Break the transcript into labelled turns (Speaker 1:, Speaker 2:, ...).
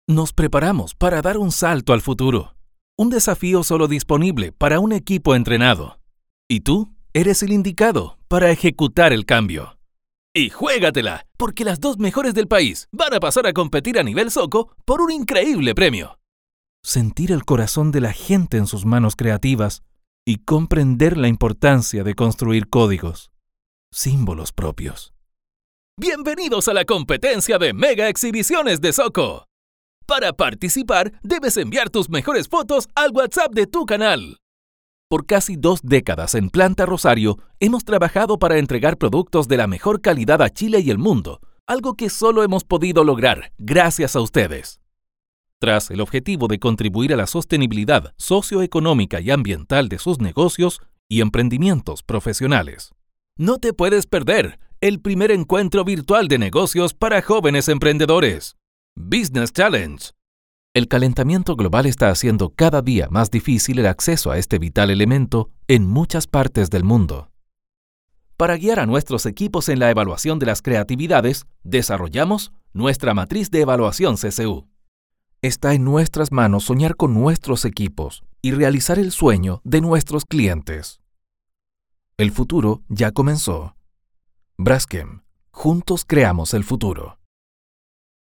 Speaker 1: Nos preparamos para dar un salto al futuro. Un desafío solo disponible para un equipo entrenado. Y tú eres el indicado para ejecutar el cambio. Y juégatela, porque las dos mejores del país van a pasar a competir a nivel Soco por un increíble premio. Sentir el corazón de la gente en sus manos creativas y comprender la importancia de construir códigos, símbolos propios. Bienvenidos a la competencia de Mega Exhibiciones de Soco. Para participar, debes enviar tus mejores fotos al WhatsApp de tu canal. Por casi 2 décadas en Planta Rosario, hemos trabajado para entregar productos de la mejor calidad a Chile y el mundo, algo que solo hemos podido lograr gracias a ustedes. Tras el objetivo de contribuir a la sostenibilidad socioeconómica y ambiental de sus negocios y emprendimientos profesionales. No te puedes perder el primer encuentro virtual de negocios para jóvenes emprendedores. Business Challenge. El calentamiento global está haciendo cada día más difícil el acceso a este vital elemento en muchas partes del mundo. Para guiar a nuestros equipos en la evaluación de las creatividades, desarrollamos nuestra matriz de evaluación CCU. Está en nuestras manos soñar con nuestros equipos y realizar el sueño de nuestros clientes. El futuro ya comenzó. Braskem, juntos creamos el futuro.